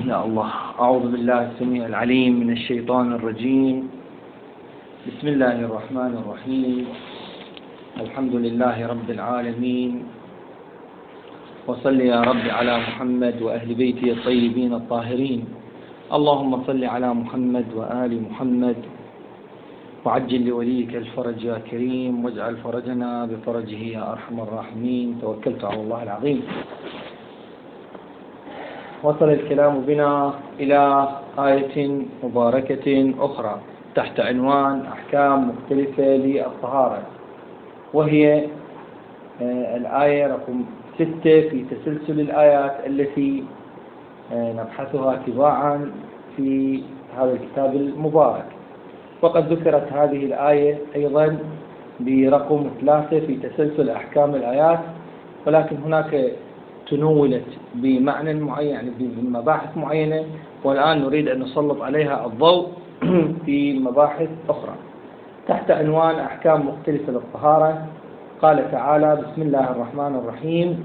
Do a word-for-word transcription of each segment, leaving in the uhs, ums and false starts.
يا الله. أعوذ بالله السميع العليم من الشيطان الرجيم. بسم الله الرحمن الرحيم. الحمد لله رب العالمين، وصل يا رب على محمد وأهل بيته الطيبين الطاهرين. اللهم صل على محمد وآل محمد، وعجل لوليك الفرج يا كريم، واجعل فرجنا بفرجه يا أرحم الراحمين. توكلت على الله العظيم. وصل الكلام بنا إلى آية مباركة أخرى تحت عنوان أحكام مختلفة للطهارة، وهي الآية رقم ستة في تسلسل الآيات التي نبحثها تباعا في هذا الكتاب المبارك. وقد ذكرت هذه الآية أيضا برقم ثلاثة في تسلسل أحكام الآيات، ولكن هناك تنولت بمعنى معين، يعني بمباحث معينة، والآن نريد أن نسلط عليها الضوء في مباحث أخرى تحت عنوان أحكام مختلفة للطهارة. قال تعالى: بسم الله الرحمن الرحيم: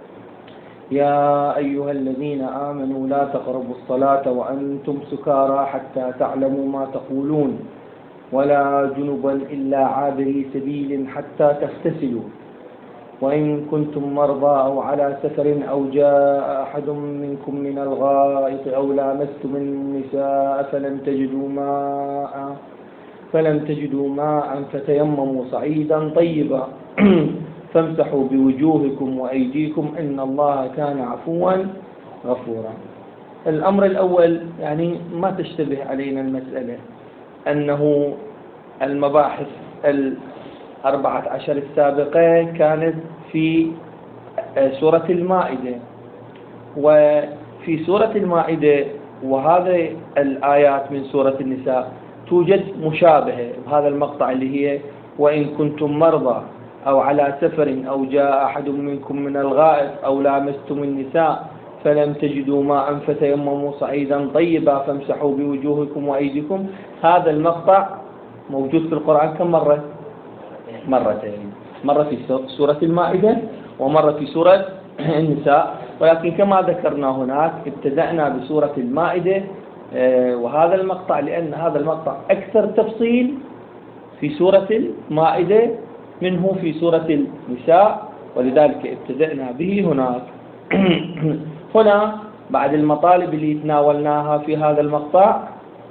يا أيها الذين آمنوا لا تقربوا الصلاة وأنتم سكارى حتى تعلموا ما تقولون ولا جنبا إلا عابري سبيل حتى تغتسلوا وإن كنتم مرضى أو على سفر أو جاء أحد منكم من الغائط أو لامستم النساء فلم تجدوا ماء فلم تجدوا ماء فتيمموا صعيدا طيبا فامسحوا بوجوهكم وأيديكم إن الله كان عفوا غفورا. الأمر الأول، يعني ما تشتبه علينا المسألة أنه المباحث الأربعة عشر السابقة كانت في سورة المائدة، وفي سورة المائدة وهذه الآيات من سورة النساء توجد مشابهة بهذا المقطع اللي هي وإن كنتم مرضى أو على سفر أو جاء أحد منكم من الغائط أو لامستم النساء فلم تجدوا ماء فتيمموا صعيدا طيبا فامسحوا بوجوهكم وأيديكم. هذا المقطع موجود في القرآن كم مرة؟ مرتين، مرة في سورة المائدة ومرة في سورة النساء. ولكن كما ذكرنا هناك ابتدأنا بسورة المائدة وهذا المقطع لأن هذا المقطع أكثر تفصيل في سورة المائدة منه في سورة النساء، ولذلك ابتدأنا به هناك. هنا بعد المطالب اللي تناولناها في هذا المقطع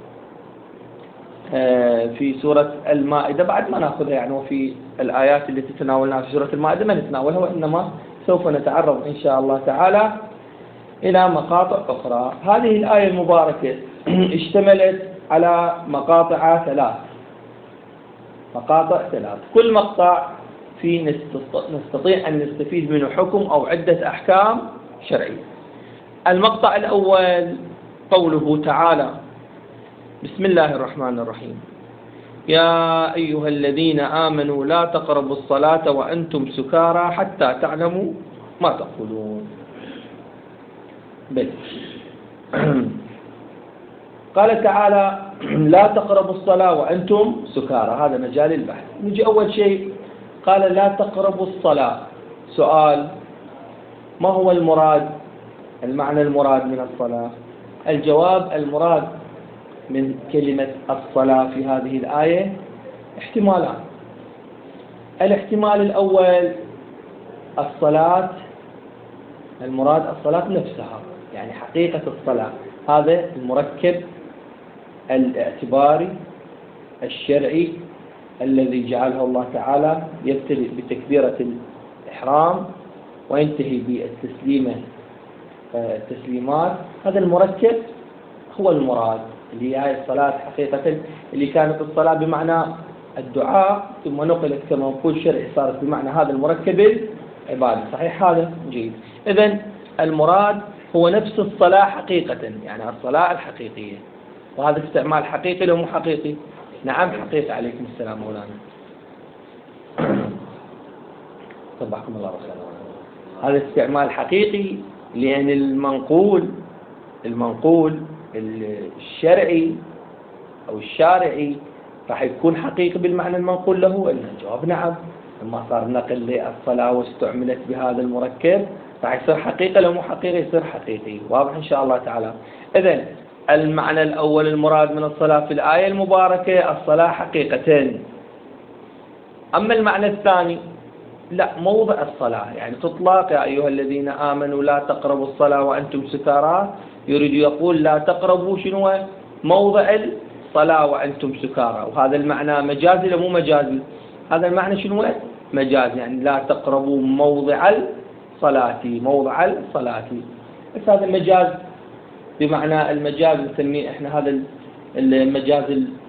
في سورة المائدة بعد ما نأخذها، يعني وفي الآيات التي تناولناها في سورة المائدة ما نتناولها، وإنما سوف نتعرض إن شاء الله تعالى إلى مقاطع أخرى. هذه الآية المباركة اشتملت على مقاطع ثلاث مقاطع ثلاث كل مقطع في نستطيع أن نستفيد منه حكم أو عدة أحكام شرعية. المقطع الأول قوله تعالى: بسم الله الرحمن الرحيم: يا أيها الذين آمنوا لا تقربوا الصلاة وأنتم سكارى حتى تعلموا ما تقولون. بل قال تعالى: لا تقربوا الصلاة وأنتم سكارى، هذا مجال البحث. نجي أول شيء قال لا تقربوا الصلاة. سؤال: ما هو المراد؟ المعنى المراد من الصلاة؟ الجواب: المراد من كلمة الصلاة في هذه الآية احتمالان. الاحتمال الأول الصلاة، المراد الصلاة نفسها، يعني حقيقة الصلاة، هذا المركب الاعتباري الشرعي الذي جعله الله تعالى يبتدئ بتكبيرة الإحرام وينتهي بالتسليمة التسليمات. هذا المركب هو المراد، اللي هي الصلاة حقيقة، اللي كانت الصلاة بمعنى الدعاء ثم نقلت كما نقول شرعي صارت بمعنى هذا المركب العبادي. صحيح؟ هذا جيد. إذن المراد هو نفس الصلاة حقيقة، يعني الصلاة الحقيقية، وهذا استعمال حقيقي لو مو حقيقي؟ نعم حقيقي. عليكم السلام مولانا. صبحكم الله بالخير. هذا استعمال حقيقي لأن المنقول المنقول الشرعي أو الشارعي راح يكون حقيقي بالمعنى المنقول له. الجواب نعم. لما صار نقل للصلاة واستعملت بهذا المركب راح يصير حقيقي، لو مو حقيقي يصير حقيقي. واضح إن شاء الله تعالى. إذن المعنى الأول المراد من الصلاة في الآية المباركة الصلاة حقيقة. أما المعنى الثاني لا، موضع الصلاة، يعني تطلق يا أيها الذين آمنوا لا تقربوا الصلاة وأنتم سكارى، يريد يقول لا تقربوا شنو؟ موضع الصلاة وأنتم سكارى. وهذا المعنى مجازي لو مو مجازي؟ هذا المعنى شنو؟ مجازي، يعني لا تقربوا موضع الصلاة، موضع الصلاة. بس هذا المجاز بمعنى المجاز نسميه احنا هذا المجاز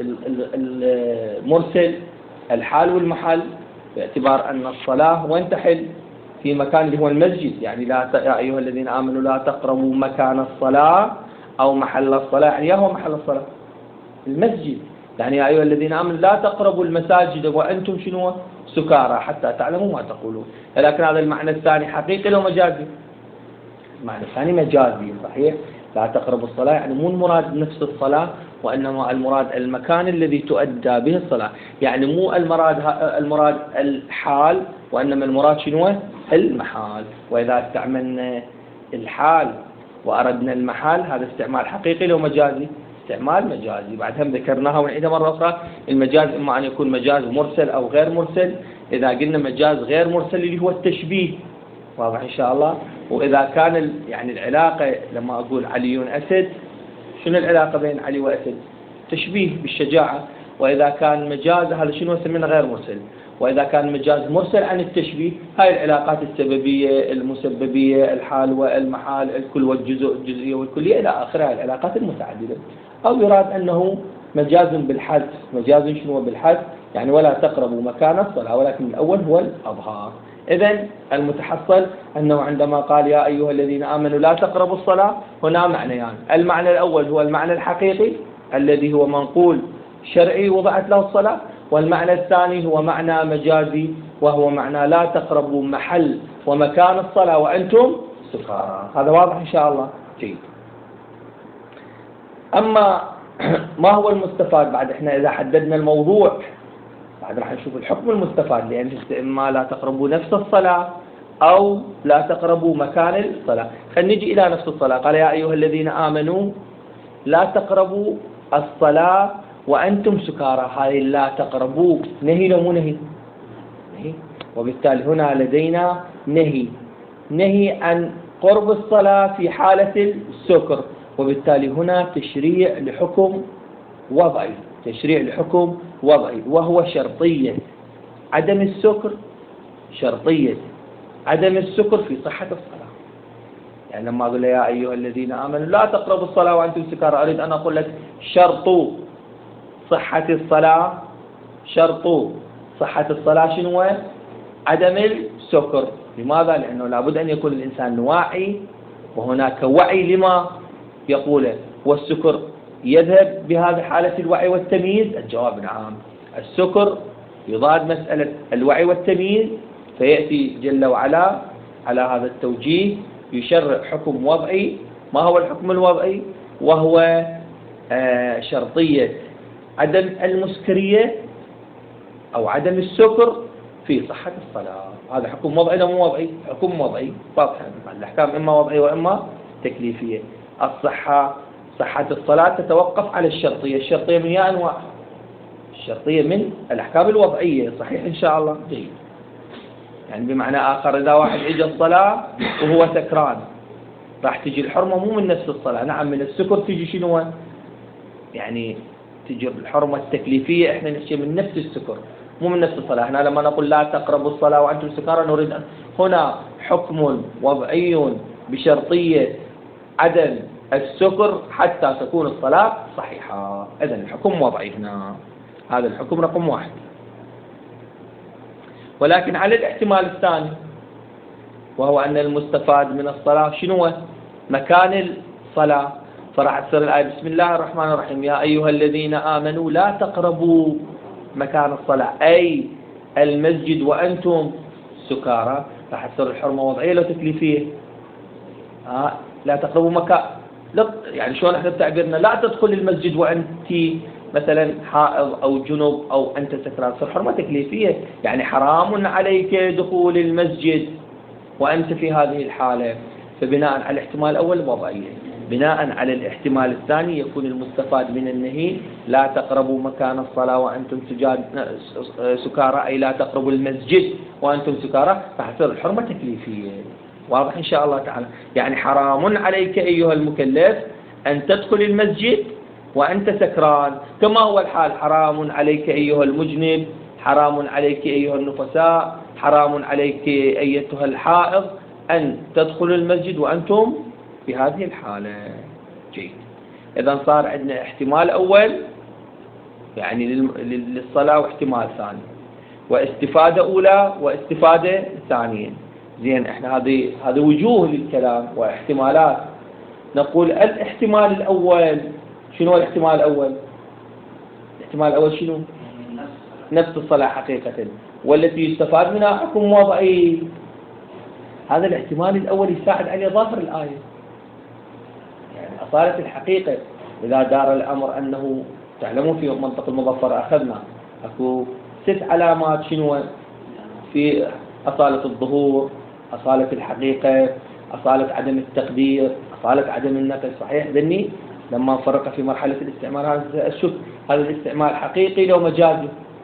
المرسل، الحال والمحل، باعتبار أن الصلاة وين تحل؟ في مكان اللي هو المسجد. يعني لا يا أيها الذين آمنوا لا تقربوا مكان الصلاة أو محل الصلاة. يعني هو محل الصلاة المسجد. يعني يا أيها الذين آمنوا لا تقربوا المساجد وأنتم شنو؟ سكارى حتى تعلموا ما تقولون. لكن هذا المعنى الثاني حقيقي لو مجازي؟ المعنى الثاني مجازي صحيح. لا تقربوا الصلاة يعني مو المراد نفس الصلاة، وإنما المراد المكان الذي تؤدى به الصلاة. يعني مو المراد المراد الحال، وإنما المراد شنو؟ المحال. وإذا استعملنا الحال وأردنا المحال هذا استعمال حقيقي لو مجازي؟ استعمال مجازي. بعد هم ذكرناها ونعيدها مرة أخرى. المجاز إما أن يكون مجاز مرسل أو غير مرسل. إذا قلنا مجاز غير مرسل اللي هو التشبيه، واضح إن شاء الله. وإذا كان يعني العلاقة لما أقول علي أسد، شنو العلاقة بين علي وأسد؟ تشبيه بالشجاعة. وإذا كان مجاز هذا شنو يسمونه؟ غير مرسل. وإذا كان مجاز مرسل عن التشبيه، هاي العلاقات السببية المسببية الحال والمحال الكل والجزء الجزئية والكلية إلى آخر هاي العلاقات المتعددة. أو يراد أنه مجاز بالحذف. مجاز شنو بالحذف؟ يعني ولا تقربوا مكان الصلاة، ولكن الأول هو الأظهار. إذن المتحصل أنه عندما قال يا أيها الذين آمنوا لا تقربوا الصلاة هنا معنيان. يعني المعنى الأول هو المعنى الحقيقي الذي هو منقول شرعي وضعت له الصلاة، والمعنى الثاني هو معنى مجازي وهو معنى لا تقربوا محل ومكان الصلاة وأنتم سكارى. هذا واضح إن شاء الله؟ جيد. أما ما هو المستفاد بعد؟ إحنا إذا حددنا الموضوع بعد راح نشوف الحكم المستفاد، لأن إما لا تقربوا نفس الصلاة أو لا تقربوا مكان الصلاة. خلينا نجي إلى نفس الصلاة. قال يا أيها الذين آمنوا لا تقربوا الصلاة وأنتم سكارى. هاي لا تقربوا نهي لو مو نهي؟ نهي. وبالتالي هنا لدينا نهي نهي عن قرب الصلاة في حالة السكر. وبالتالي هنا تشريع لحكم وضعي، تشريع لحكم وضعي وهو شرطية عدم السكر، شرطية عدم السكر في صحة الصلاة. يعني لما أقول يا أيها الذين آمنوا لا تقربوا الصلاة وأنتم سكارى، أريد أن أقول لك شرط صحة الصلاة، شرط صحة الصلاة شنو؟ عدم السكر. لماذا؟ لأنه لابد أن يكون الإنسان واعي، وهناك وعي لما يقوله. والسكر يذهب بهذه حالة الوعي والتمييز؟ الجواب نعم. السكر يضاد مسألة الوعي والتمييز، فيأتي جل وعلا على هذا التوجيه يشرع حكم وضعي. ما هو الحكم الوضعي؟ وهو آه شرطية عدم المسكرية أو عدم السكر في صحة الصلاة. هذا حكم وضعي لا مو وضعي؟ حكم وضعي. واضح الأحكام إما وضعية وإما تكليفية. الصحة صحة الصلاة تتوقف على الشرطية. الشرطية من أي أنواع؟ الشرطية من الأحكام الوضعية. صحيح إن شاء الله؟ جيد. يعني بمعنى آخر إذا واحد إجا الصلاة وهو سكران راح تجي الحرمة مو من نفس الصلاة. نعم من السكر تجي شنو؟ يعني تجي الحرمة التكليفية إحنا نحكي من نفس السكر مو من نفس الصلاة. هنا لما نقول لا تقربوا الصلاة وأنتم سكارى نريد أن هنا حكم وضعي بشرطية عدم السكر حتى تكون الصلاة صحيحة. إذن الحكم وضعي هنا. هذا الحكم رقم واحد. ولكن على الاحتمال الثاني وهو أن المستفاد من الصلاة شنو؟ مكان الصلاة. فراح تصير الآية بسم الله الرحمن الرحيم يا أيها الذين آمنوا لا تقربوا مكان الصلاة أي المسجد وأنتم سكارى. راح تصير الحرمة وضعية لو تكليفية. آه لا تقربوا مكان، يعني شلون احنا بتعبيرنا لا تدخل المسجد وأنت مثلا حائض أو جنب أو أنت سكران. تصير حرمة تكليفية، يعني حرام عليك دخول المسجد وأنت في هذه الحالة، فبناء على الاحتمال الأول وضعية. بناء على الاحتمال الثاني يكون المستفاد من النهي لا تقربوا مكان الصلاة وأنتم سجاد سكارى، أي لا تقربوا المسجد وأنتم سكارى، فحصل الحرمة تكليفية. واضح إن شاء الله تعالى؟ يعني حرام عليك أيها المكلف أن تدخل المسجد وأنت سكران، كما هو الحال حرام عليك أيها المجنب، حرام عليك أيها النفساء، حرام عليك أيتها الحائض أن تدخل المسجد وأنتم في هذه الحالة. جيد. إذا صار عندنا احتمال أول يعني للصلاة، واحتمال ثاني، واستفادة أولى واستفادة ثانية. زين، احنا هذه هذه وجوه للكلام واحتمالات. نقول الاحتمال الأول، شنو الاحتمال الأول؟ الاحتمال الأول شنو؟ نفس الصلاة حقيقة، والتي يستفاد منها حكم وضعي. هذا الاحتمال الأول يساعد عليه ظاهر الآية، يعني أصالة الحقيقة. إذا دار الأمر أنه تعلمون في منطق المظفر أخذنا أكو ست علامات، شنو في أصالة الظهور، أصالة الحقيقة، أصالة عدم التقدير، أصالة عدم النقل. صحيح ذني لما فرق في مرحلة الاستعمال هذا الشك، هذا الاستعمال حقيقي لو مجازي؟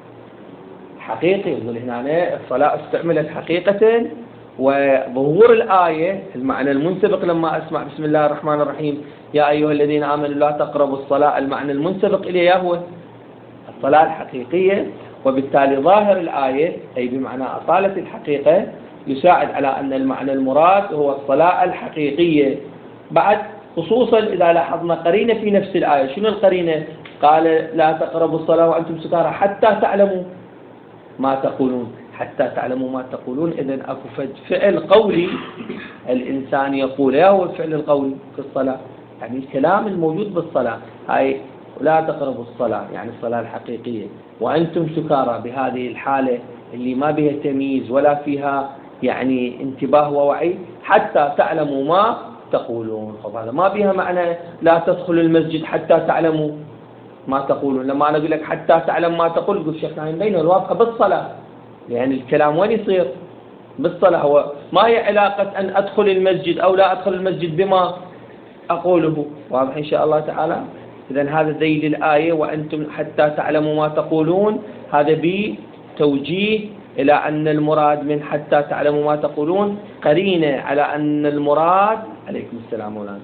حقيقي. يقول هنا الصلاة استعملت حقيقة، وظهور الآية المعنى المنسبق لما أسمع بسم الله الرحمن الرحيم يا أيها الذين آمنوا لا تقربوا الصلاة، المعنى المنسبق إليه هو الصلاة الحقيقية، وبالتالي ظاهر الآية أي بمعنى أصالة الحقيقة يساعد على أن المعنى المراد هو الصلاة الحقيقية. بعد خصوصا إذا لاحظنا قرينة في نفس الآية. شنو القرينة؟ قال لا تقربوا الصلاة وأنتم سكارى حتى تعلموا ما تقولون، حتى تعلموا ما تقولون. إذن أكو فعل قولي الإنسان يقول، هو الفعل القولي في الصلاة، يعني الكلام الموجود بالصلاة. هاي لا تقربوا الصلاة يعني الصلاة الحقيقية وأنتم سكارى، بهذه الحالة اللي ما بها تمييز ولا فيها يعني انتباه ووعي، حتى تعلموا ما تقولون. طب هذا ما بها معنى لا تدخلوا المسجد حتى تعلموا ما تقولون. لما أنا أقول لك حتى تعلم ما تقول، قل شيخنا بينه الواقع بالصلاة، يعني الكلام وين يصير؟ بالصلاة. هو ما هي علاقة أن أدخل المسجد أو لا أدخل المسجد بما أقوله؟ واضح إن شاء الله تعالى. إذن هذا ذيل الآية وأنتم حتى تعلموا ما تقولون، هذا بتوجيه إلى أن المراد من حتى تعلموا ما تقولون قرينة على أن المراد، عليكم السلام مولانا،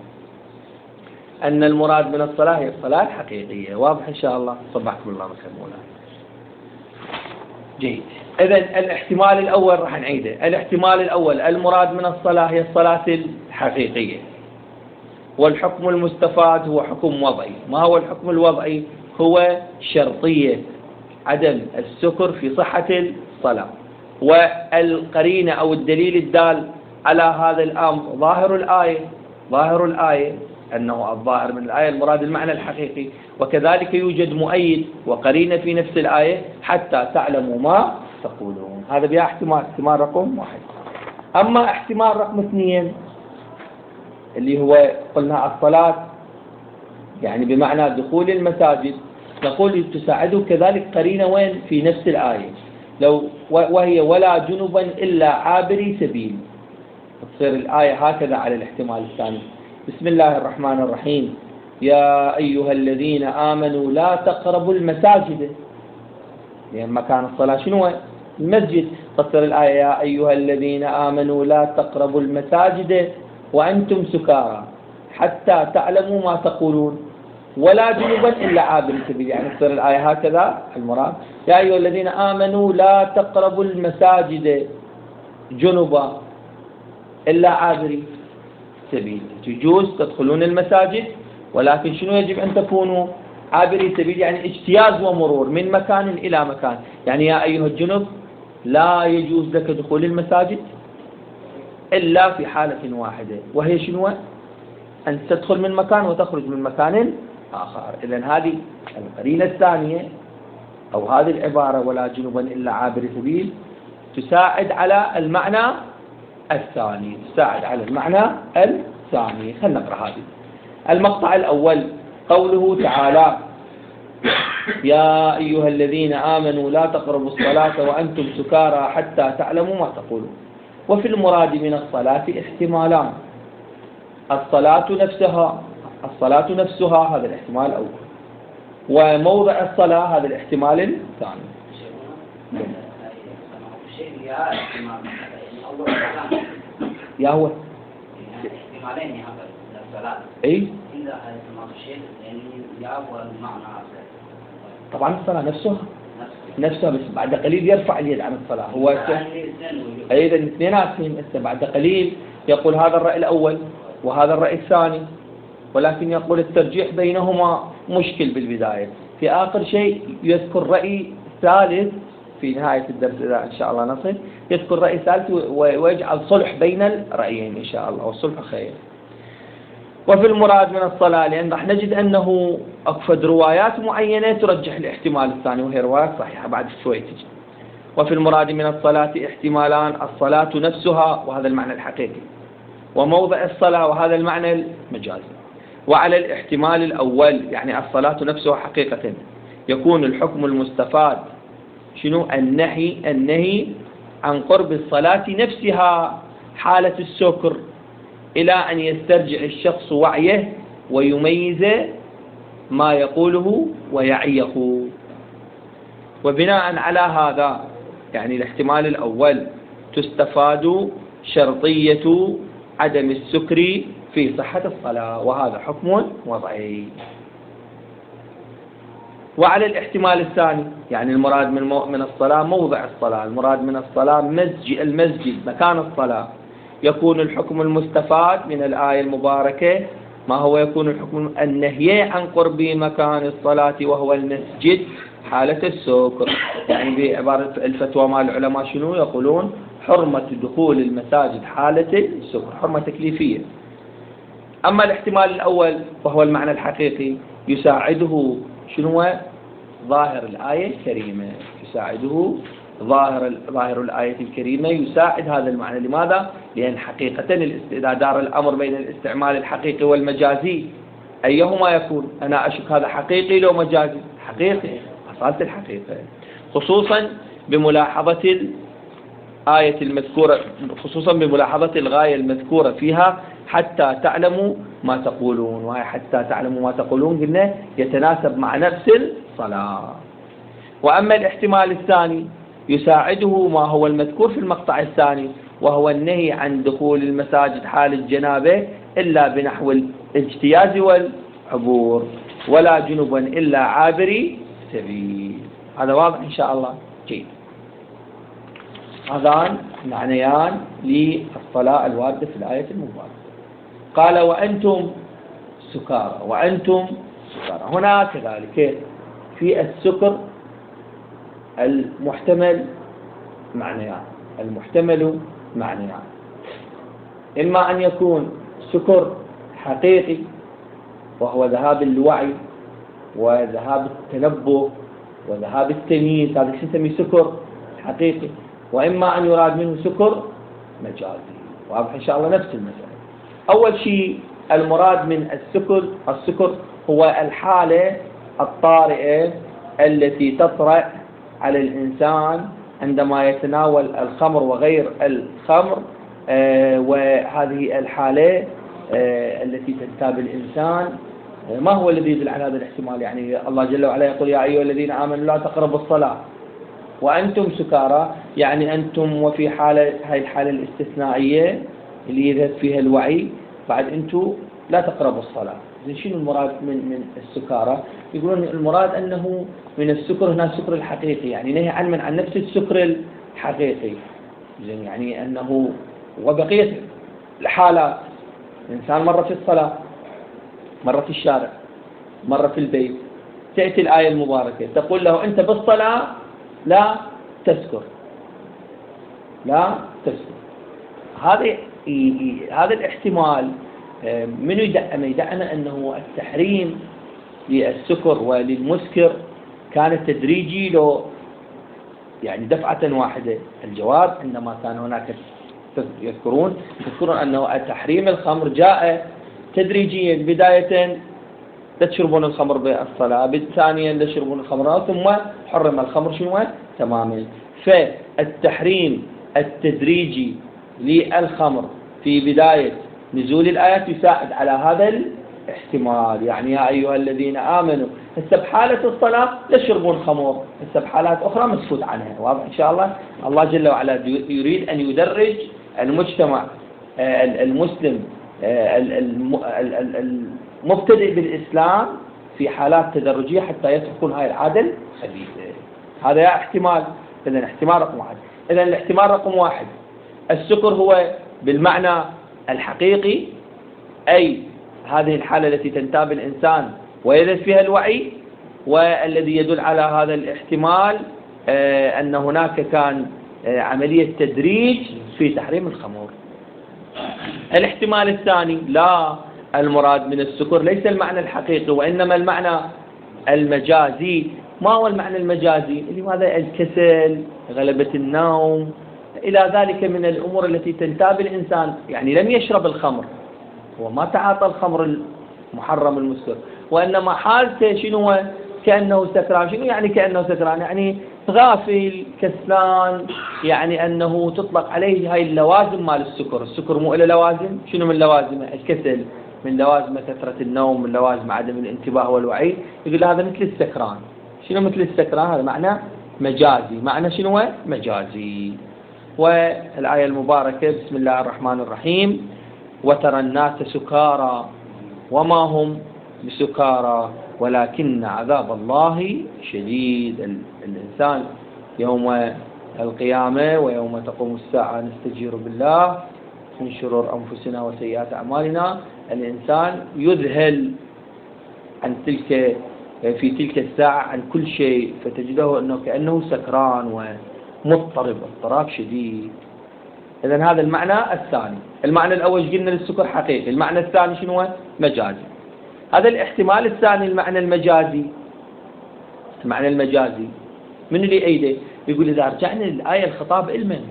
أن المراد من الصلاة هي الصلاة الحقيقية. واضح إن شاء الله؟ صبحكم الله بالخير مولانا. جيد. إذن الاحتمال الأول راح نعيده. الاحتمال الأول المراد من الصلاة هي الصلاة الحقيقية، والحكم المستفاد هو حكم وضعي. ما هو الحكم الوضعي؟ هو شرطية عدم السكر في صحة الصلاة، والقرينة أو الدليل الدال على هذا الأمر ظاهر الآية. ظاهر الآية أنه الظاهر من الآية المراد المعنى الحقيقي، وكذلك يوجد مؤيد وقرينة في نفس الآية حتى تعلموا ما تقولون. هذا بها احتمال، احتمال رقم واحد. أما احتمال رقم اثنين اللي هو قلنا الصلاة يعني بمعنى دخول المساجد، نقول تساعده كذلك قرينة وين في نفس الآية، لو وهي ولا جنبا إلا عابري سبيل، تصير الآية هكذا على الاحتمال الثاني. بسم الله الرحمن الرحيم يا أيها الذين آمنوا لا تقربوا المساجد، لأن مكان الصلاة شنو؟ المسجد. تصير الآية يا أيها الذين آمنوا لا تقربوا المساجد وأنتم سكارى حتى تعلموا ما تقولون ولا جنبا إلا عابر سبيل، يعني تصير الآية هكذا المراد يا أيها الذين آمنوا لا تقربوا المساجد جنبا إلا عابري سبيل. تجوز تدخلون المساجد، ولكن شنو يجب أن تكونوا؟ عابري سبيل، يعني اجتياز ومرور من مكان إلى مكان. يعني يا أيها الجنب لا يجوز لك دخول المساجد إلا في حالة واحدة، وهي شنو؟ أن تدخل من مكان وتخرج من مكان آخر. إذن هذه القرينة الثانية أو هذه العبارة ولا جنبا إلا عابر سبيل تساعد على المعنى الثاني، تساعد على المعنى الثاني. خلينا نقرأ هذه المقطع الأول. قوله تعالى يا أيها الذين آمنوا لا تقربوا الصلاة وأنتم سكارى حتى تعلموا ما تقولون. وفي المراد من الصلاة احتمالان: الصلاة نفسها الصلاة نفسها هذا الاحتمال الأول، وموضع الصلاة هذا الاحتمال الثاني. يا هو احتمالين يا الصلاة. اي طبعا الصلاة نفسها نفسها بس بعد قليل يرفع اليد عن الصلاة. هو ايضا اثنيناتهم بعد قليل يقول هذا الرأي الأول وهذا الرأي الثاني، ولكن يقول الترجيح بينهما مشكل بالبداية. في آخر شيء يذكر رأي ثالث في نهاية الدرس إذا إن شاء الله نصل، يذكر رأي ثالث ويجعل صلح بين الرأيين إن شاء الله، والصلح خير. وفي المراد من الصلاة، لأن راح نجد أنه أكفد روايات معينة ترجح الاحتمال الثاني، وهي روايات صحيحة بعد شوي تجي. وفي المراد من الصلاة احتمالان: الصلاة نفسها وهذا المعنى الحقيقي، وموضع الصلاة وهذا المعنى المجازي. وعلى الاحتمال الأول يعني الصلاة نفسها حقيقة يكون الحكم المستفاد شنو؟ النهي النهي عن قرب الصلاة نفسها حالة السكر إلى أن يسترجع الشخص وعيه ويميز ما يقوله ويعيه. وبناء على هذا يعني الاحتمال الأول تستفاد شرطية عدم السكر في صحة الصلاة، وهذا حكم وضعي. وعلى الاحتمال الثاني يعني المراد من من الصلاة موضع الصلاة، المراد من الصلاة مسجد المسجد مكان الصلاة، يكون الحكم المستفاد من الآية المباركة ما هو؟ يكون الحكم النهي عن قرب مكان الصلاة وهو المسجد حالة السكر. يعني بعبارة الفتوى مال العلماء شنو يقولون؟ حرمة دخول المساجد حالة السكر، حرمة تكليفية. أما الاحتمال الأول وهو المعنى الحقيقي يساعده شنو؟ ظاهر الآية الكريمة، يساعده ظاهر ظاهر الآية الكريمة يساعد هذا المعنى. لماذا؟ لأن حقيقة إذا دار الأمر بين الاستعمال الحقيقي والمجازي أيهما يكون؟ أنا أشك هذا حقيقي لو مجازي؟ حقيقي، أصالة الحقيقة، خصوصا بملاحظة الآية المذكورة، خصوصا بملاحظة الغاية المذكورة فيها حتى تعلموا ما تقولون. وهي حتى تعلموا ما تقولون قلنا يتناسب مع نفس الصلاة. وأما الاحتمال الثاني يساعده ما هو المذكور في المقطع الثاني، وهو النهي عن دخول المساجد حال الجنابة إلا بنحو الاجتياز والعبور، ولا جنبا إلا عابري سبيل. هذا واضح إن شاء الله؟ جيد. هذان معنيان للصلاة الواردة في الآية المباركة. قال وأنتم سكارى، وأنتم سكارى. هنا كذلك في السكر المحتمل معنيان، المحتمل معنيان: إما أن يكون سكر حقيقي وهو ذهاب الوعي وذهاب التنبه وذهاب التمييز، هذا نسميه سكر حقيقي، وإما أن يراد منه سكر مجازي. واضح إن شاء الله نفس المسألة. أول شيء المراد من السكر السكر هو الحالة الطارئة التي تطرأ على الإنسان عندما يتناول الخمر وغير الخمر، آه وهذه الحالة آه التي تنتاب الإنسان. آه ما هو الذي يدل على هذا الاحتمال؟ يعني الله جل وعلا يقول يا أيها الذين آمنوا لا تقربوا الصلاة وأنتم سكارى، يعني أنتم وفي حالة هاي الحالة الاستثنائية اللي يذهب فيها الوعي، بعد أنتم لا تقربوا الصلاة. زين شنو المراد من من السكارى؟ يقولون المراد أنه من السكر هنا السكر الحقيقي، يعني نهي عن من عن نفس السكر الحقيقي. زين يعني أنه وبقية الحالات الإنسان مرة في الصلاة، مرة في الشارع، مرة في البيت، تأتي الآية المباركة تقول له أنت بالصلاة لا تسكر، لا تسكر. هذا هذا الاحتمال من يدعنا؟ يدعنا أنه التحريم للسكر وللمسكر كان تدريجي لو يعني دفعة واحدة. الجواب عندما كان هناك يذكرون يذكرون أنه تحريم الخمر جاء تدريجيا، بداية تشربون الخمر بالصلاة، ثانيا تشربون الخمر، ثم حرم الخمر شنو تماما. فالتحريم التدريجي للخمر في بداية نزول الآيات يساعد على هذا الاحتمال. يعني يا أيها الذين آمنوا هسه بحالة الصلاة لا تشربون خمر، هسه بحالات أخرى مسكوت عنها. واضح إن شاء الله. الله جل وعلا يريد أن يدرج المجتمع المسلم المبتدئ بالإسلام في حالات تدرجية حتى يتركون هاي العادة الخبيثة. هذا احتمال. إذن احتمال رقم واحد. إذن الاحتمال رقم واحد السكر هو بالمعنى الحقيقي، أي هذه الحالة التي تنتاب الإنسان ويذهب فيها الوعي، والذي يدل على هذا الاحتمال آه أن هناك كان آه عملية تدريج في تحريم الخمر. الاحتمال الثاني لا، المراد من السكر ليس المعنى الحقيقي وإنما المعنى المجازي. ما هو المعنى المجازي؟ لماذا؟ الكسل، غلبة النوم، إلى ذلك من الأمور التي تنتاب الإنسان. يعني لم يشرب الخمر، هو ما تعاطى الخمر المحرم المسكر، وإنما حالته شنو؟ كأنه سكران. شنو يعني كأنه سكران؟ يعني غافل، كسلان، يعني أنه تطلق عليه هاي اللوازم مال السكر. السكر مو إلا لوازم. شنو من لوازمه؟ الكسل، من لوازم كثرة النوم، من لوازم عدم الانتباه والوعي. يقول هذا مثل السكران. شنو مثل السكران؟ هذا معنى مجازي. معنى شنو؟ مجازي. والآية المباركة بسم الله الرحمن الرحيم وترى الناس سكارى وما هم بسكارى ولكن عذاب الله شديد. الإنسان يوم القيامة ويوم تقوم الساعة نستجير بالله من شرور أنفسنا وسيئات أعمالنا. الإنسان يذهل عن تلك في تلك الساعة عن كل شيء، فتجده أنه كأنه سكران ومضطرب اضطراب شديد. إذن هذا المعنى الثاني. المعنى الأول قلنا للسكر حقيقي، المعنى الثاني شنو؟ مجازي. هذا الاحتمال الثاني المعنى المجازي. المعنى المجازي من اللي أيده؟ يقول إذا رجعنا للآية الخطاب إلمن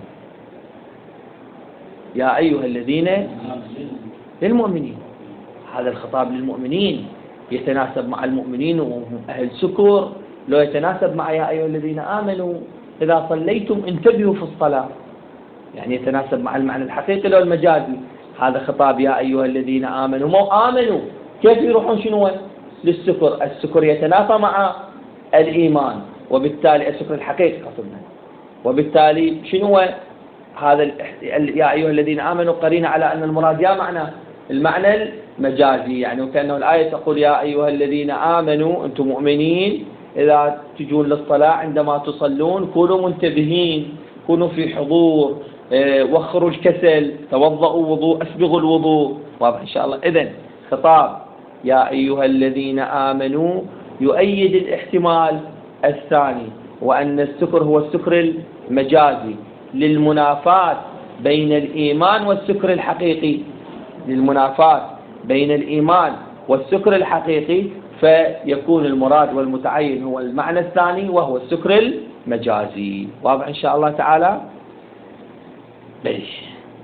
يا أيها الذين للمؤمنين. هذا الخطاب للمؤمنين يتناسب مع المؤمنين وهم أهل سكر، لو يتناسب مع يا أيها الذين آمنوا إذا صليتم انتبهوا في الصلاة، يعني يتناسب مع المعنى الحقيقي لو المجازي. هذا خطاب يا أيها الذين آمنوا، مو آمنوا كيف يروحون شنو للسكر؟ السكر يتنافى مع الإيمان، وبالتالي السكر الحقيقي قصدنا، وبالتالي شنو هذا يا أيها الذين آمنوا قرينة على أن المراد يا معنى المعنى المجازي. يعني وكأنه الآية تقول يا أيها الذين آمنوا أنتم مؤمنين إذا تجون للصلاة عندما تصلون كونوا منتبهين، كونوا في حضور، اه وخروا الكسل، توضؤوا وضوء، أسبغوا الوضوء. واضح إن شاء الله. إذن خطاب يا أيها الذين آمنوا يؤيد الاحتمال الثاني، وأن السكر هو السكر المجازي للمنافاة بين الإيمان والسكر الحقيقي، للمنافاة بين الإيمان والسكر الحقيقي، فيكون المراد والمتعين هو المعنى الثاني وهو السكر المجازي. واضح إن شاء الله تعالى. ليش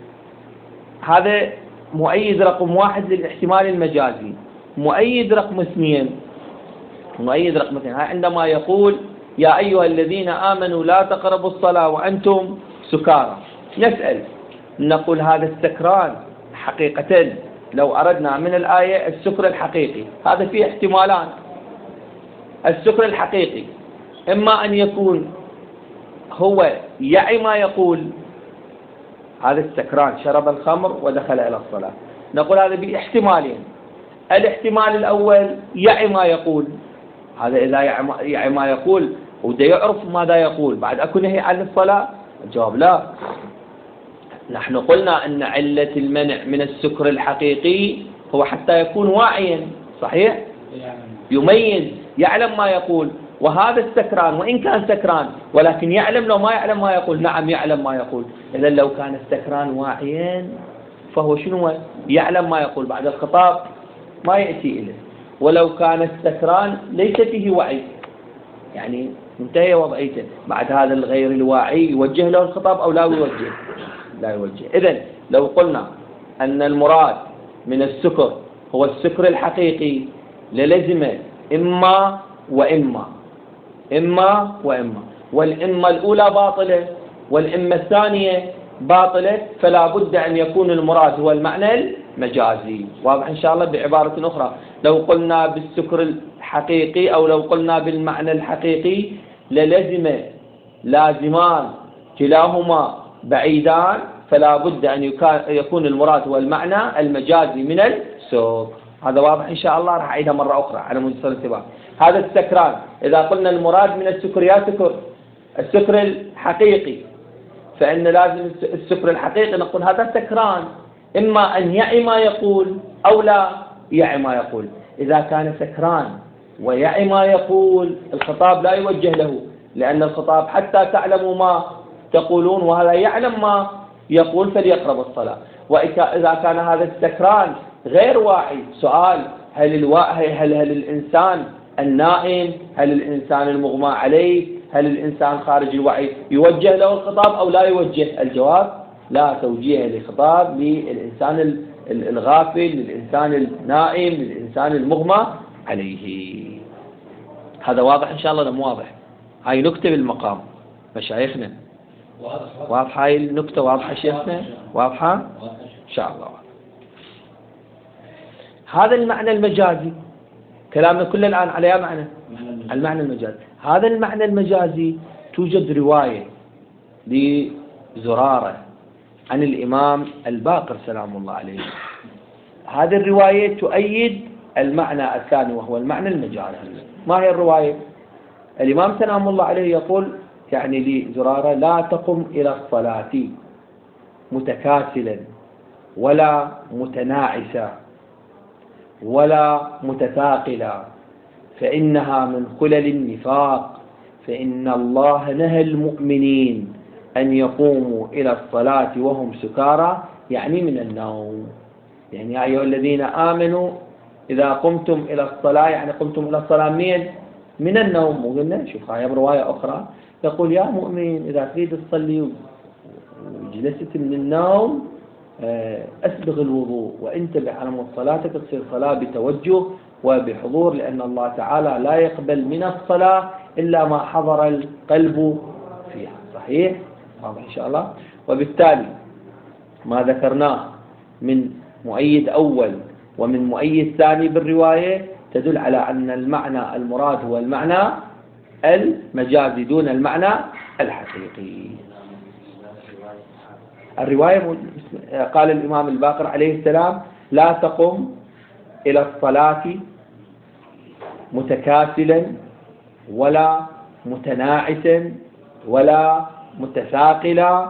هذا مؤيد رقم واحد للاحتمال المجازي. مؤيد رقم اثنين مؤيد رقم اثنين عندما يقول يا أيها الذين آمنوا لا تقربوا الصلاة وأنتم سكارى، نسأل نقول هذا السكران حقيقة لو أردنا من الآية السكر الحقيقي، هذا فيه احتمالان. السكر الحقيقي إما أن يكون هو يعي ما يقول، هذا السكران شرب الخمر ودخل إلى الصلاة، نقول هذا باحتمالين. الاحتمال الأول يعي ما يقول، هذا إذا يعي ما يقول وده يعرف ماذا يقول بعد أكون نهي عن الصلاة؟ الجواب لا. نحن قلنا أن علة المنع من السكر الحقيقي هو حتى يكون واعيا، صحيح؟ يميز، يعلم ما يقول. وهذا السكران وإن كان سكران ولكن يعلم لو ما يعلم ما يقول. نعم يعلم ما يقول. إذا لو كان السكران واعيا فهو شنو؟ يعلم ما يقول، بعد الخطاب ما يأتي إليه. ولو كان السكران ليس فيه وعي، يعني انتهي وضعيته، بعد هذا الغير الواعي يوجه له الخطاب أو لا يوجه؟ لا يوجه. إذن لو قلنا أن المراد من السكر هو السكر الحقيقي للزم إما وإما، إما وإما، والإما الأولى باطلة والإما الثانية باطلة، فلا بد أن يكون المراد هو المعنى المجازي. واضح إن شاء الله؟ بعبارة أخرى، لو قلنا بالسكر الحقيقي أو لو قلنا بالمعنى الحقيقي للزم لازمان كلاهما بعيدان، فلا بد أن يكون المراد هو المعنى المجازي من السكر. هذا واضح إن شاء الله؟ راح أعيدها مرة أخرى على مود الانتباه. هذا السكران، إذا قلنا المراد من السكر يا سكر السكر الحقيقي، فإن لازم السكر الحقيقي نقول هذا سكران، إما أن يعي ما يقول أو لا يعي ما يقول. إذا كان سكران ويعي ما يقول الخطاب لا يوجه له، لأن الخطاب حتى تعلموا ما تقولون، وهذا يعلم ما يقول فليقرب الصلاة. وإذا كان هذا السكران غير واعي، سؤال: هل الواعي هل هل الإنسان النائم، هل الإنسان المغمى عليه، هل الإنسان خارج الوعي يوجه له الخطاب أو لا يوجه؟ الجواب: لا توجيه لخطاب للإنسان الغافل، للإنسان النائم، للإنسان المغمى عليه. هذا واضح إن شاء الله؟ مو واضح؟ هاي نكتة بالمقام مشايخنا. واضحة هاي النكتة؟ واضحة شيخنا؟ واضحة إن شاء الله. هذا المعنى المجازي، كلامنا كله الآن على أي معنى؟ المعنى المجازي. هذا المعنى المجازي توجد رواية لزرارة عن الإمام الباقر سلام الله عليه. هذه الرواية تؤيد المعنى الثاني وهو المعنى المجازي. ما هي الرواية؟ الإمام سلام الله عليه يقول يعني لزرارة: لا تقم إلى الصلاة متكاسلا ولا متناعسا ولا متثاقلا، فإنها من خلل النفاق، فإن الله نهى المؤمنين أن يقوموا إلى الصلاة وهم سكارى، يعني من النوم. يعني يا أيها الذين آمنوا إذا قمتم إلى الصلاة، يعني قمتم إلى الصلاة من من النوم. وقلنا شوف هاي برواية أخرى يقول: يا مؤمن إذا تريد تصلي وجلست من النوم أسبغ الوضوء وانتبه على مود صلاتك، تصير صلاة بتوجه وبحضور، لأن الله تعالى لا يقبل من الصلاة إلا ما حضر القلب فيها. صحيح؟ واضح إن شاء الله. وبالتالي ما ذكرناه من مؤيد أول ومن مؤيد ثاني بالرواية تدل على أن المعنى المراد هو المعنى المجازي دون المعنى الحقيقي. الرواية قال الإمام الباقر عليه السلام: لا تقم إلى الصلاة متكاسلا ولا متناعسا ولا متثاقلا،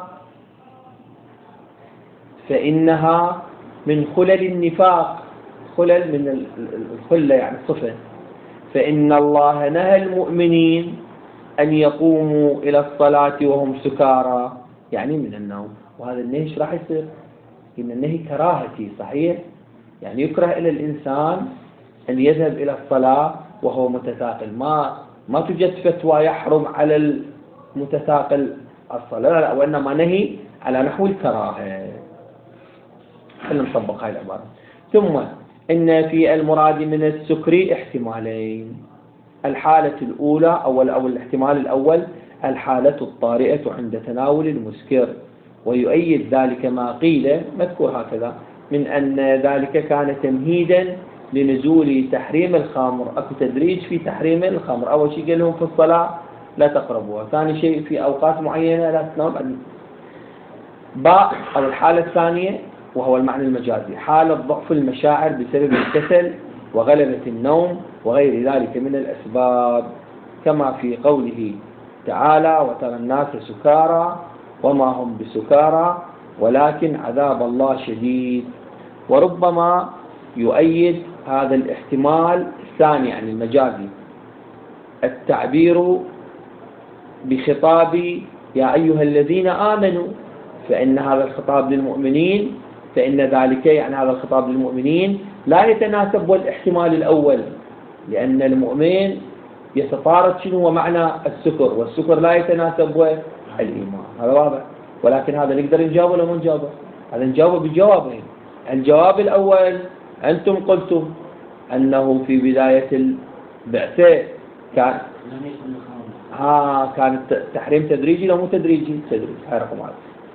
فإنها من خلل النفاق. خلل من الخلة يعني الصفة. فإن الله نهى المؤمنين أن يقوموا إلى الصلاة وهم سكارى، يعني من النوم. وهذا النهي ايش راح يصير؟ إن النهي كراهتي. صحيح؟ يعني يكره إلى الإنسان أن يذهب إلى الصلاة وهو متثاقل. ما ما توجد فتوى يحرم على المتثاقل الصلاة، لا لا، وإنما نهي على نحو الكراهة. خلينا نطبق هاي العبارة. ثم إن في المراد من السكر احتمالين: الحالة الأولى أو أو الاحتمال الأول الحالة الطارئة عند تناول المسكر، ويؤيد ذلك ما قيل مذكور هكذا من أن ذلك كان تمهيدا لنزول تحريم الخمر. أكو تدريج في تحريم الخمر. أول شيء قال لهم في الصلاة لا تقربوها، ثاني شيء في أوقات معينة لا تنام. باء أو الحالة الثانية وهو المعنى المجازي: حالة ضعف المشاعر بسبب الكسل وغلبة النوم وغير ذلك من الأسباب، كما في قوله تعالى: وترى الناس سكارى وما هم بسكارى ولكن عذاب الله شديد. وربما يؤيد هذا الاحتمال الثاني عن المجازي التعبير بخطاب يا أيها الذين آمنوا، فإن هذا الخطاب للمؤمنين، فإن ذلك يعني هذا الخطاب للمؤمنين لا يتناسب والاحتمال الأول، لأن المؤمن يتطارد شنو هو معنى السكر، والسكر لا يتناسب والإيمان. هذا واضح. ولكن هذا نقدر نجاوبه ولا ما نجاوبه؟ هذا نجاوبه بجوابين. الجواب الأول: أنتم قلتم أنه في بداية البعثة كان ها كان التحريم تدريجي، لا مو تدريجي؟ تدريجي. هاي رقم واحد.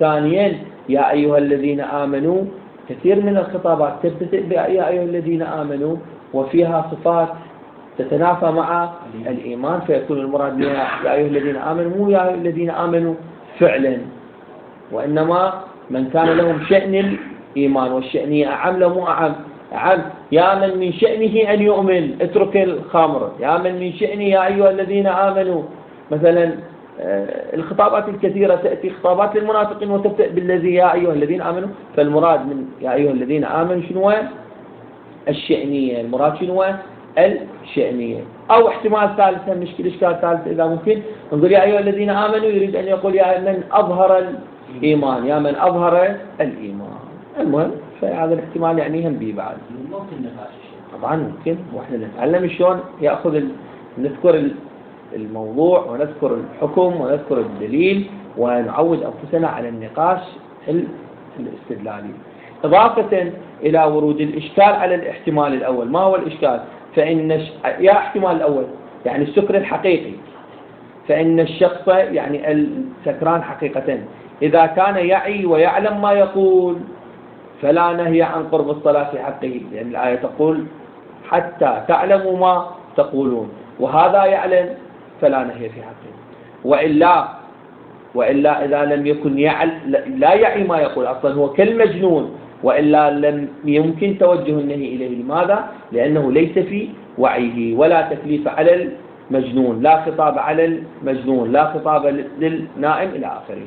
ثانيا يا أيها الذين آمنوا كثير من الخطابات تبتدئ بيا أيها الذين آمنوا وفيها صفات تتنافى مع الإيمان، فيكون المراد بها يا أيها الذين آمنوا مو يا أيها الذين آمنوا فعلا، وإنما من كان لهم شأن الإيمان، والشأنية أعم له مو أعم أعم. يا من من شأنه أن يؤمن اترك الخمر، يا من من شأنه يا أيها الذين آمنوا. مثلا الخطابات الكثيرة تأتي خطابات للمنافقين وتبدأ بالذي يا أيها الذين آمنوا، فالمراد من يا أيها الذين آمنوا شنو؟ الشأنية، المراد شنو؟ الشأنية. أو احتمال ثالثا، مشكلة إشكال ثالث إذا ممكن نقول يا أيها الذين آمنوا يريد أن يقول يا من أظهر الإيمان، يا من أظهر الإيمان. المهم فهذا الاحتمال يعني هم به بعد. ممكن نقاش طبعا ممكن، واحنا نتعلم شلون يأخذ ال... نذكر الموضوع ونذكر الحكم ونذكر الدليل ونعود أنفسنا على النقاش الاستدلالي، إضافة إلى ورود الإشكال على الاحتمال الأول. ما هو الإشكال؟ فإن ش... يا احتمال الأول يعني السكر الحقيقي، فإن الشخص يعني السكران حقيقة إذا كان يعي ويعلم ما يقول فلا نهي عن قرب الصلاة في حقه، لأن يعني الآية تقول حتى تعلموا ما تقولون، وهذا يعلم فلا نهي في حقه. وإلا وإلا إذا لم يكن يعل لا يعي ما يقول أصلا هو كالمجنون، وإلا لم يمكن توجه النهي إليه. لماذا؟ لأنه ليس في وعيه، ولا تكليف على المجنون، لا خطاب على المجنون، لا خطاب للنائم إلى آخره.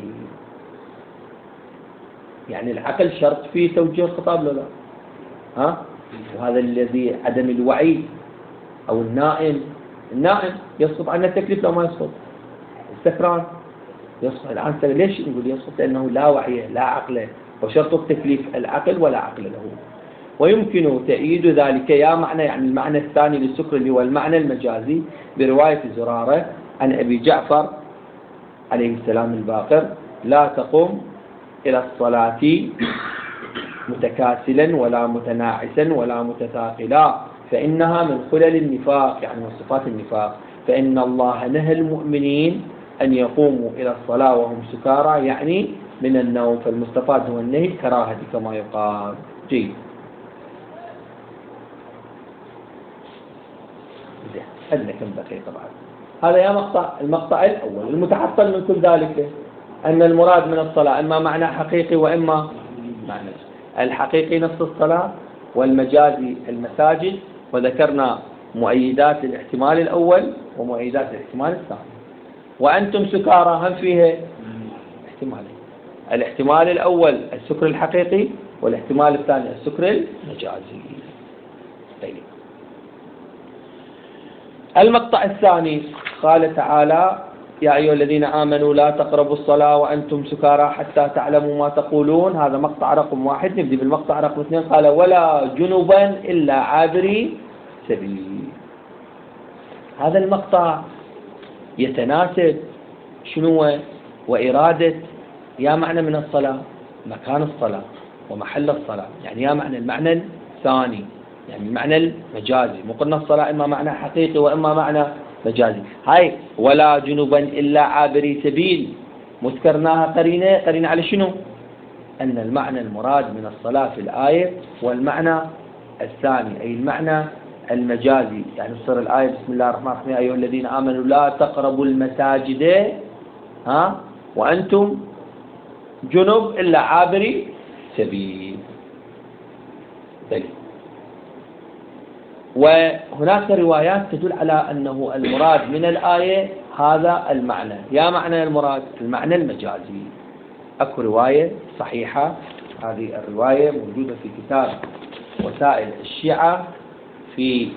يعني العقل شرط في توجيه الخطاب لا لا ها؟ وهذا الذي عدم الوعي أو النائم، النائم يسقط عنه التكليف لو ما يسقط، السكران يسقط. الآن ليش نقول يسقط؟ لأنه لا وعي لا عقل، وشرط التكليف العقل ولا عقل له. ويمكن تأييد ذلك يا معنى يعني المعنى الثاني للسكر اللي هو المعنى المجازي برواية زرارة عن أبي جعفر عليه السلام الباقر: لا تقم إلى الصلاة متكاسلا ولا متناعسا ولا متثاقلا فإنها من خلل النفاق، يعني من صفات النفاق. فإن الله نهى المؤمنين أن يقوموا إلى الصلاة وهم سكارى، يعني من النوم، فالمستفاد هو النهي الكراهة كما يقال. جيد. عندنا كم دقيقة بعد. هذا يا مقطع المقطع الأول. المتحصل من كل ذلك أن المراد من الصلاة إما معنى حقيقي وإما معنى الحقيقي نفس الصلاة، والمجازي المساجد، وذكرنا مؤيدات الاحتمال الأول ومؤيدات الاحتمال الثاني. وأنتم سكارى هم فيه احتمالين: الاحتمال الأول السكر الحقيقي، والاحتمال الثاني السكر المجازي. طيب. المقطع الثاني قال تعالى: يا أيها الذين آمنوا لا تقربوا الصلاة وأنتم سكارى حتى تعلموا ما تقولون. هذا مقطع رقم واحد. نبدأ بالمقطع رقم اثنين. قال: ولا جنبا إلا عابري سبيل. هذا المقطع يتناسب شنو وإرادة يا معنى من الصلاة، مكان الصلاة ومحل الصلاة، يعني يا معنى المعنى الثاني، يعني المعنى المجازي. مو قلنا الصلاة إما معنى حقيقي وإما معنى مجازي. هاي ولا جنبا إلا عابري سبيل مذكرناها قرينة قرينة على شنو؟ أن المعنى المراد من الصلاة في الآية والمعنى الثاني أي المعنى المجازي. يعني تصير الآية بسم الله الرحمن الرحيم: يا أيها الذين آمنوا لا تقربوا المساجد ها وأنتم جنب إلا عابري سبيل. دليل. وهناك روايات تدل على أنه المراد من الآية هذا المعنى، يا معنى المراد المعنى المجازي. أكو رواية صحيحة، هذه الرواية موجودة في كتاب وسائل الشيعة في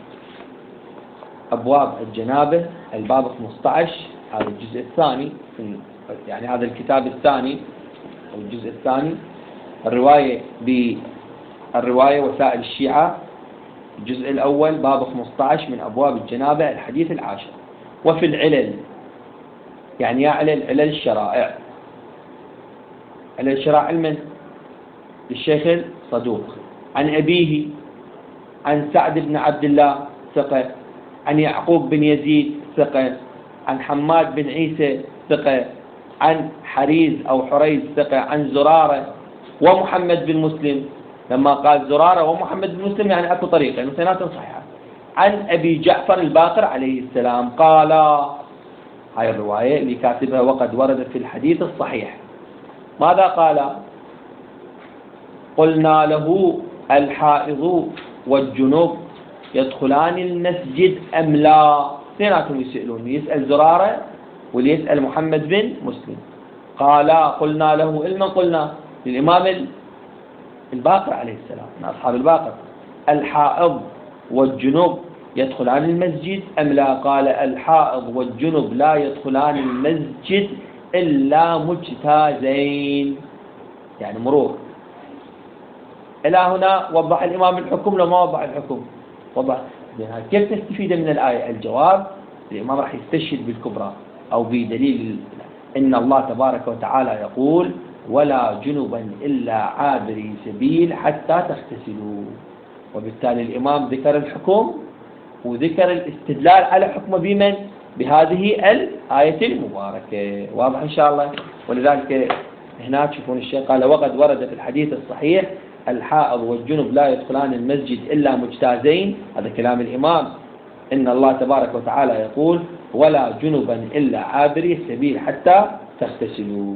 أبواب الجنابة الباب خمسة عشر، هذا الجزء الثاني، يعني هذا الكتاب الثاني أو الجزء الثاني. الرواية بالرواية وسائل الشيعة الجزء الأول باب خمسة عشر من أبواب الجنابة الحديث العاشر. وفي العلل، يعني يا علل علل الشرائع، علل الشرائع من للشيخ الصدوق عن أبيه عن سعد بن عبد الله ثقة، عن يعقوب بن يزيد ثقة، عن حماد بن عيسى ثقة، عن حريز أو حريز ثقة عن زرارة ومحمد بن مسلم، لما قال زرارة ومحمد بن مسلم يعني أكو طريقة يعني اثنيناتهم صحيحة، عن أبي جعفر الباقر عليه السلام قال، هاي الرواية اللي كاتبها وقد وردت في الحديث الصحيح. ماذا قال؟ قلنا له الحائض والجنوب يدخلان المسجد أم لا؟ اثنيناتهم يسألون، يسأل زرارة واللي يسأل محمد بن مسلم. قال قلنا له، إلما قلنا للإمام الباقر عليه السلام من أصحاب الباقر، الحائض والجنوب يدخلان المسجد أم لا؟ قال الحائض والجنب لا يدخلان المسجد إلا مجتازين، يعني مرور. إلى هنا وضح الإمام الحكم لو ما وضح الحكم؟ وضح. كيف نستفيد من الآية؟ الجواب الإمام راح يستشهد بالكبرى أو بدليل إن الله تبارك وتعالى يقول ولا جنبا إلا عابري سبيل حتى تغتسلوا، وبالتالي الإمام ذكر الحكم وذكر الاستدلال على حكم بمن؟ بهذه الآية المباركة. واضح إن شاء الله؟ ولذلك هنا تشوفون الشيء قال وقد ورد في الحديث الصحيح الحائض والجنب لا يدخلان المسجد إلا مجتازين، هذا كلام الإمام، إن الله تبارك وتعالى يقول ولا جنبا إلا عابري السبيل حتى تغتسلوا.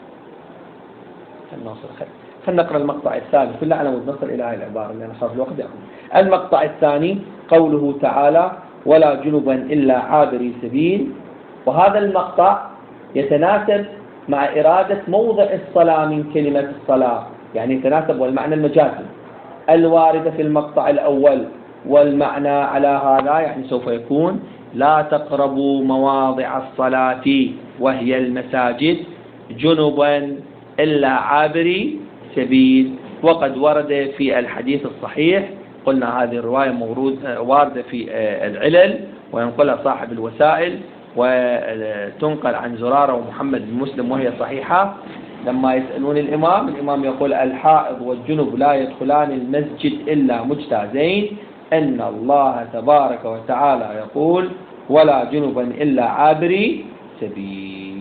خلينا نقرأ المقطع الثاني كله على مود نصل إلى هذه العبارة لأن خاف الوقت يأخذ. المقطع الثاني قوله تعالى ولا جنبا إلا عابري سبيل، وهذا المقطع يتناسب مع إرادة موضع الصلاة من كلمة الصلاة، يعني يتناسب والمعنى المجازي الوارد في المقطع الأول، والمعنى على هذا يعني سوف يكون لا تقربوا مواضع الصلاة وهي المساجد جنبا إلا عابري سبيل. وقد ورد في الحديث الصحيح، قلنا هذه الرواية واردة في العلل وينقلها صاحب الوسائل وتنقل عن زرارة ومحمد بن مسلم وهي صحيحة. لما يسألون الإمام، الإمام يقول الحائض والجنب لا يدخلان المسجد إلا مجتازين، إن الله تبارك وتعالى يقول ولا جنبا إلا عابري سبيل.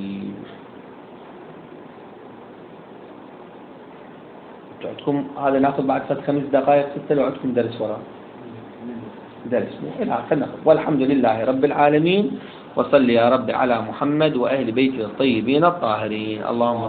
عندكم هذا ناخذ بعد فت خمس دقائق ستة لو عندكم درس وراء درس مو والحمد لله رب العالمين، وصل يا رب على محمد وأهل بيته الطيبين الطاهرين. اللهم